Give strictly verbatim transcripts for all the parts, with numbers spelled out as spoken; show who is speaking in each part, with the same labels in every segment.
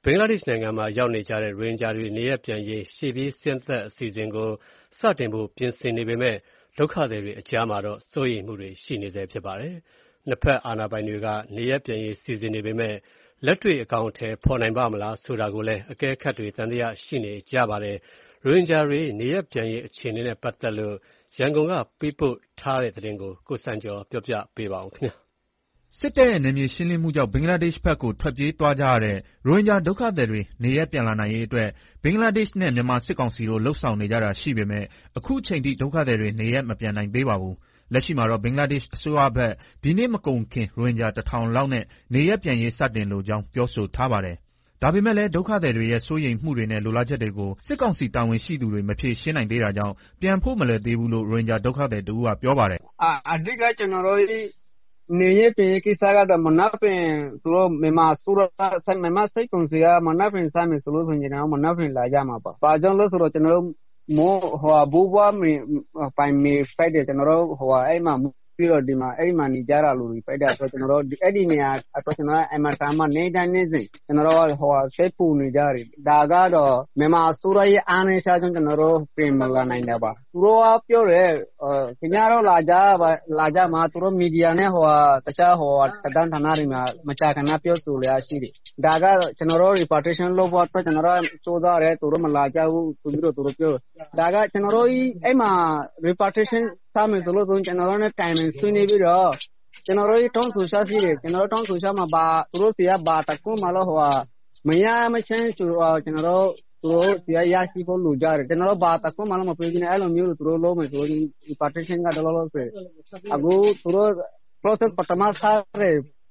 Speaker 1: ဘင်္ဂလားဒေ့ရှ်နိုင်ငံမှာရောက်နေကြတဲ့ရိုဟင်ဂျာတွေနေရပ်ပြန်ရေးရှေ့ပြေးဆင်းသက်အစီအစဉ်ကိုစတင်ဖို့ပြင်ဆင်နေပေမဲ့ဒုက္ခသည်တွေအကြားမှာတော့စိုးရိမ်မှုတွေရှိနေဆဲဖြစ်ပါတယ်။နှစ်ဖက်အာဏာပိုင်တွေကနေရပ်ပြန်ရေးစီစဉ်နေပေမဲ့လက်တွေ့အကောင်အထည်ဖော်နိုင်ပါ့မလားဆိုတာကိုလည်းအကဲခတ်တွေသံသယရှိနေကြပါတယ်။ရိုဟင်ဂျာတွေနေရပ်ပြန်ရေးအခြေအနေနဲ့ပတ်သက်လို့ရန်ကုန်ကပေးပို့ထားတဲ့သတင်းကိုကိုစံကျော်ပြောပြပေးပါဦးခင်ဗျာ
Speaker 2: ။စစ်တပ်ရဲ့နယ်မြေရှင်းလင်းမှုကြောင့်ဘင်္ဂလားဒေ့ရှ်ဘက်ကိုထွက်ပြေးသွားကြရတဲ့ရိုဟင်ဂျာဒုက္ခသည်တွေနေရပ်ပြန်လာနိုင်ရေးအတွက်ဘင်္ဂလားဒေ့ရှ်နဲ့မြန်မာစစ်ကောင်စီတို့လှုပ်ဆောင်နေကြတာရှိပေမဲ့အခုချိန်ထိဒုက္ခသည်တွေနေရပ်မပြန်နိုင်သေးပါဘူး။လက်ရှိမှာတော့ဘင်္ဂလားဒေ့ရှ်အစိုးရဘက်ဒီနေ့မကုန်ခင်ရိုဟင်ဂျာတထောင်လောက်နဲ့နေရပ်ပြန်ရေးစတင်လိုကြောင်းပြောဆိုထားပါတယ်။ဒါပေမဲ့လည်းဒုက္ခသည်တွေရဲ့စိုးရိမ်မှုတွေနဲ့လိုလားချက်တွေကိုစစ်ကောင်စီတာဝန်ရှိသူတွေမဖြေရှင်းနိုင်သေးတာကြောင့်ပြန်ဖို့မလွယ်သေးဘူးလို့ရိုဟင်ဂျာဒုက္ခသည်တဦးကပြောပါတယ်
Speaker 3: ။အဓိကကျွန်တော်တို့နေရပြင်ကိစ္စကတော့မနက်ပင်သူတို့မြန်မာစူရဆက်မြန်မာစိတ်ကုန်စရာမနက်ပင်စမယ်ဆိုလို့ဆိုရင်တော့မနက်ပင်လာကြမှာပါ။ဘာကြောင့်လဲဆိုတော့ကျွန်တော်တို့မိုးဟိုဘူဘွားမပိုင်မီဖိုက်တယ်ကျွန်တော်တို့ဟိုအဲ့မှာပြီးတော့ဒီမှာအဲ့မှာနေကြတာလူတွေဖိုက်တယ်ဆိုကျွန်တော်တို့အဲ့ဒီနေရာအကျွန်တော်အမတာမနေတိုင်းနေစဉ်ကျွန်တော်တို့ဟိုစိတ်ပူနေကြတယ်ဒါကတော့မြန်မာစူရရဲ့အားနေရှာကျွန်တော်တို့ပြင်မလာနိုင်တော့ပါသူတို့ကပြောတယ်ခင်ဗျားတို့လာကြလာကြမှာသူတို့မီဒီယာနဲ့ဟိုတခြားဟိုတဒန်းဌာနတွေမှာမချခဏပြောဆိုရရှိတယ်ဒါကကျွန်တော်တို့ reportation လုပ်ဖို့အတွက်ကျွန်တော်တို့စိုးစားရဲသူတို့မလာကြဘူးသူတို့သူတို့ပြောဒါကကျွန်တော်တို့အဲ့မှာ reportation စမယ်ဆိုလို့ကျွန်တော်တို့နဲ့ timing ဆွေးနွေးပြီးတော့ကျွန်တော်တို့တောင်းဆိုရှာရှိတယ်ကျွန်တော်တို့တောင်းဆိုရှာမှာဘာသူတို့စီကဘာတကူမှလို့ဟိုမရမချင်းကျွန်တော်တို့သူတို့စီကရရှိဖို့လူကြတယ်ကျွန်တော်တို့ဘာတကူမှလို့မပြေဘူးအဲ့လိုမျိုးသူတို့လုံးမယ်ဆိုရင် partition ကတော့လို့ဆိုအခုသူတို့ process ပထမစားတယ်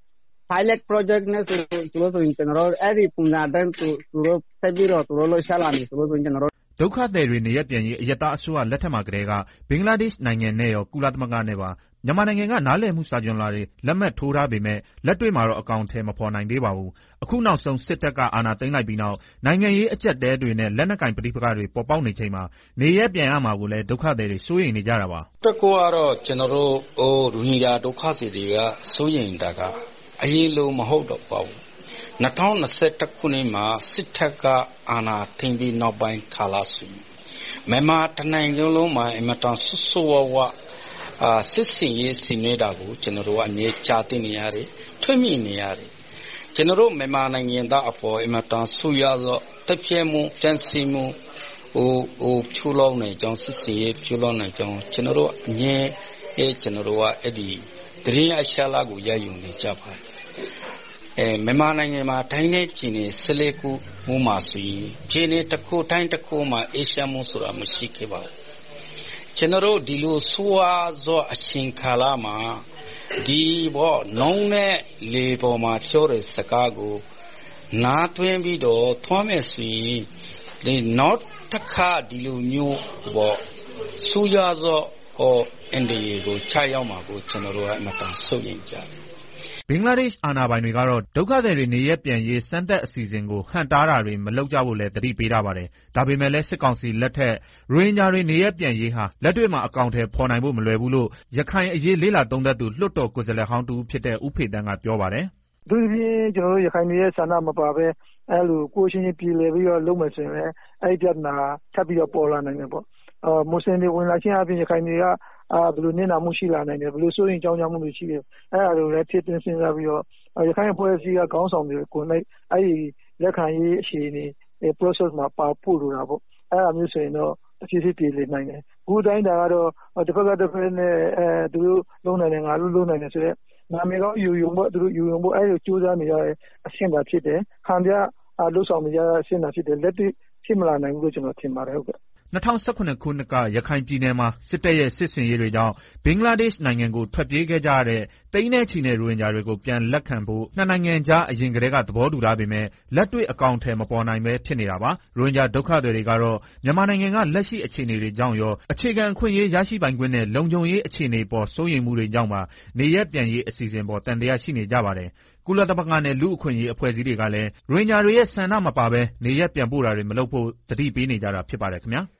Speaker 3: pilot project နဲ့သူတို့ဆိုရင်ကျွန်တော်တို့အဲ့ဒီပုံစံတိုင်းသူတို့ဆက်ပြီးတော့သူတို့လို့ရှာလာနေသူတို့ဆိုရင်ကျွန်တော်တို့
Speaker 2: ဒုက္ခသည်တွေနေရပ်ပြန်ရေးအယက်သားအစိုးရလက်ထက်မှာကတည်းကဘင်္ဂလားဒေ့ရှ်နိုင်ငံနဲ့ရောကုလသမဂ္ဂနဲ့ပါမြန်မာနိုင်ငံကနားလည်မှုစာချုပ်လာတွေလက်မှတ်ထိုးထားပေမဲ့လက်တွေ့မှာတော့အကောင်အထည်မဖော်နိုင်သေးပါဘူး။အခုနောက်ဆုံးစစ်တပ်ကအာဏာသိမ်းလိုက်ပြီးနောက်နိုင်ငံရေးအကျပ်တဲတွေနဲ့လက်နက်ကင်ပဋိပက္ခတွေပေါ်ပေါက်နေချိန်မှာနေရပ်ပြန်ရမှာကိုလည်းဒုက္ခသည်တွေစိုးရိမ်နေကြတာပါ
Speaker 4: ။တက်ကောကတော့ကျွန်တော်တို့ဟိုရိုဟင်ဂျာဒုက္ခသည်တွေကစိုးရိမ်တာကအရေးလုံးမဟုတ်တော့ပါဘူး။၂၀၂၁ခုနှစ်မှာစစ်တပ်ကအာဏာသိမ်းပြီးနောက်ပိုင်းကာလဆိုမြန်မာတနိုင်ငံလုံးမှာအမတန်ဆူဆူဝါဝါအာစစ်စင်ရေးစီနေတာကိုကျွန်တော်တို့ကနေကြားသိနေရတယ်ထွေးမိနေရတယ်ကျွန်တော်တို့မြန်မာနိုင်ငံသားအပေါ်အမတန်ဆူရသောတက်ပြဲမှုတန်စီမှုဟိုဟိုဖြူလောင်းနေကြောင်းစစ်စင်ရေးဖြူလောင်းနေကြောင်းကျွန်တော်တို့အငြင်းအဲကျွန်တော်တို့ကအဲ့ဒီတရင်အရှာလာကိုရယူနေကြပါတယ်အဲမြန်မာနိုင်ငံမှာတိုင်းနဲ့ပြည်နယ်ဆလေးခုမှုမှာဆိုရင်ပြည်နယ်တစ်ခုတိုင်းတစ်ခုမှာအေရှာမှုဆိုတာမရှိခဲ့ပါဘူးကျွန်တော်တို့ဒီလိုဆိုးဝါးသောအချိန်ကာလမှာဒီဘောနှုံးနဲ့လေပေါ်မှာပြောတဲ့စကားကိုနားတွင်းပြီးတော့ထွမ်းမဲ့စီဒီနောက်တစ်ခါဒီလိုမျိုးဘောဆူရသောဟောအန်ဒီကိုချရောက်မှာကိုကျွန်တော်တို့ကအမှန်တန်စိုးရိမ်ကြတယ်
Speaker 2: ဘင်္ဂလားဒေ့ရှ်အာဏာပိုင်တွေကတော့ဒုက္ခသည်တွေနေရပ်ပြန်ရေးစမ်းသပ်အစီအစဉ်ကိုဟန့်တားတာတွေမလုပ်ကြဖို့လည်းသတိပေးထားပါတယ်။ဒါပေမဲ့လည်းစစ်ကောင်စီလက်ထက်ရိုဟင်ဂျာတွေနေရပ်ပြန်ရေးဟာလက်တွေ့မှာအကောင်အထည်ဖော်နိုင်ဖို့မလွယ်ဘူးလို့ရခိုင်အရေးလေးလာသုံးသပ်သူလွှတ်တော်ကိုယ်စားလှယ်ဟောင်းတူဖြစ်တဲ့ဦးဖေတန်းကပြောပါတယ်
Speaker 5: ။သူပြင်ကျွန်တော်တို့ရခိုင်တွေရဲ့ဆန္ဒမပါပဲအဲ့လိုကိုချင်းချင်းပြည်လည်ပြီးတော့လုပ်မယ်ဆိုရင်လည်းအဲ့ဒီပြဿနာထပ်ပြီးတော့ပေါ်လာနိုင်တယ်ပေါ့။အာမွတ်စလင်တွေဝင်လာခြင်းအပြင်ရခိုင်တွေကအာဘယ်လိုနေနာမှုရှိလာနိုင်တယ်ဘယ်လိုစိုးရင်ကြောင်းကြမှုတွေရှိတယ်အဲ့ဒါတွေလည်းဖြစ်တင်စဉ်းစားပြီးတော့ရခိုင်အဖွဲ့အစည်းကခေါင်းဆောင်တွေကိုလည်းအဲ့ဒီလက်ခံရေးအခြေအနေ process မှာပါပို့လို့တာပေါ့အဲ့ဒါမျိုးဆိုရင်တော့အဖြစ်ဖြစ်ပြည်လည်နိုင်တယ်အခုတိုင်းတာကတော့တစ်ဖက်ကတစ်ဖက်နဲ့အဲသူတို့လုံးနိုင်တယ်ငါတို့လုံးနိုင်တယ်ဆိုတော့နာမည်ကောယူယုံပေါ့သူတို့ယူယုံပေါ့အဲ့လိုစူးစမ်းနေရတဲ့အဆင့်သာဖြစ်တယ်ခံပြလှုပ်ဆောင်နေရတဲ့အဆင့်သာဖြစ်တယ်လက်တွေ့ဖြစ်မလာနိုင်ဘူးလို့ကျွန်တော်ထင်ပါတယ်ဟုတ်ကဲ့
Speaker 2: ၂၀၁၇ခုနှစ်ကရခိုင်ပြည်နယ်မှာစစ်တပ်ရဲ့စစ်ဆင်ရေးတွေကြောင့်ဘင်္ဂလားဒေ့ရှ်နိုင်ငံကိုထွက်ပြေးခဲ့ကြရတဲ့သိန်းနဲ့ချီတဲ့ရိုဟင်ဂျာတွေကိုပြန်လက်ခံဖို့နှစ်နိုင်ငံကြားအရင်ကတည်းကသဘောတူထားပေမဲ့လက်တွေ့အကောင်အထည်မပေါ်နိုင်ပဲဖြစ်နေတာပါ။ရိုဟင်ဂျာဒုက္ခသည်တွေကတော့မြန်မာနိုင်ငံကလက်ရှိအခြေအနေတွေကြောင့်ရောအခြေခံအခွင့်အရေးရရှိပိုင်ခွင့်နဲ့လုံခြုံရေးအခြေအနေပေါ်စိုးရိမ်မှုတွေကြောင့်ပါနေရပ်ပြန်ရေးအစီအစဉ်ပေါ်တန်တရားရှိနေကြပါတယ်။ကုလသမဂ္ဂနဲ့လူ့အခွင့်အရေးအဖွဲ့အစည်းတွေကလည်းရိုဟင်ဂျာတွေရဲ့ဆန္ဒမပါဘဲနေရပ်ပြန်ပို့တာတွေမလုပ်ဖို့သတိပေးနေကြတာဖြစ်ပါတယ်ခင်ဗျာ။